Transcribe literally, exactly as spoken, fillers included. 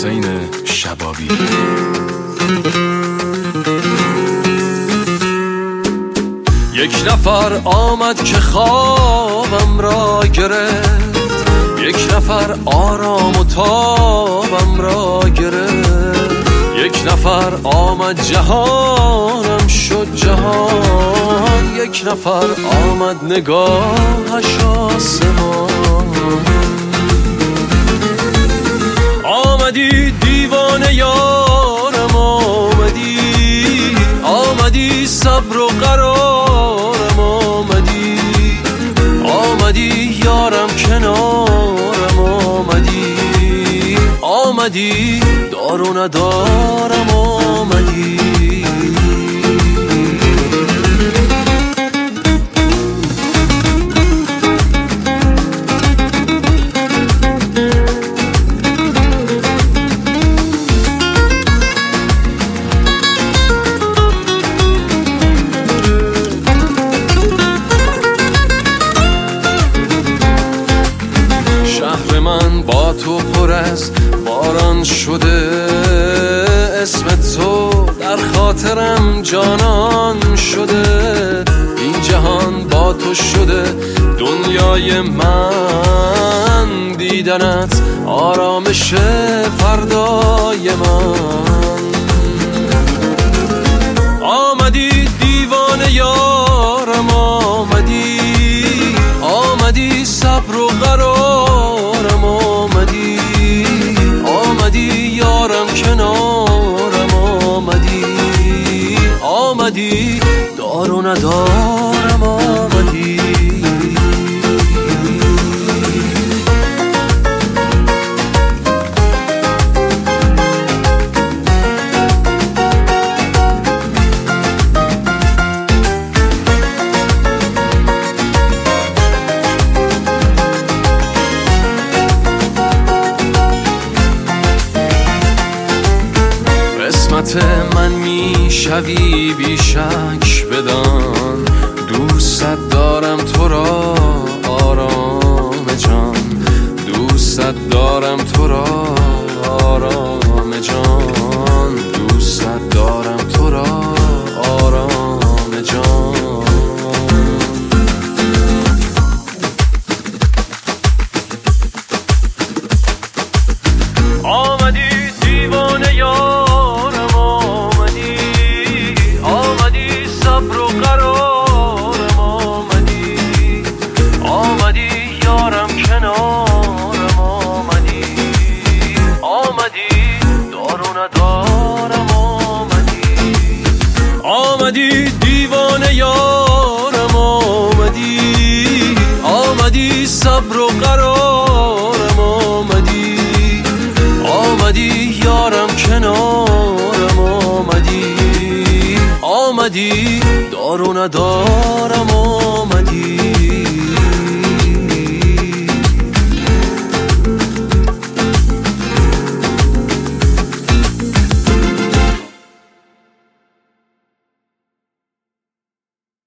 حسین شبابی. یک نفر آمد که خوابم را گرفت، یک نفر آرام و تابم را گرفت، یک نفر آمد جهانم شد جهان، یک نفر آمد نگاهش آسمان. آمدی دیوانه یارم، آمدی آمدی صبر و قرارم، آمدی آمدی یارم کنارم، آمدی آمدی دار و ندارم، آمدی. شهر من با تو پر از باران شده، اسم تو در خاطرم جانان شده. این جهان با تو شده دنیای من، دیدنت آرامش فردای من. آمدی دیوانه یارم، آمدی آمدی صبر و قرارم، آمدی آمدی یارم کنارم، آمدی آمدی دار و ندارم، آمدی. قسمت من میشوی بی شک بدان، دوست دارم تو را آرام جان، دوست دارم تو را آرام جان، دوست دارم تو را آرام جان. آمدی دیوانه یارم، آمدی آمدی صبر و قرارم، آمدی آمدی یارم کنارم، آمدی آمدی دار و ندارم، آمدی. آمدی دیوانه یارم، آمدی آمدی صبر و قرارم، آمدی آمدی یارم کنارم، آمدی آمدی دار و ندارم، آمدی.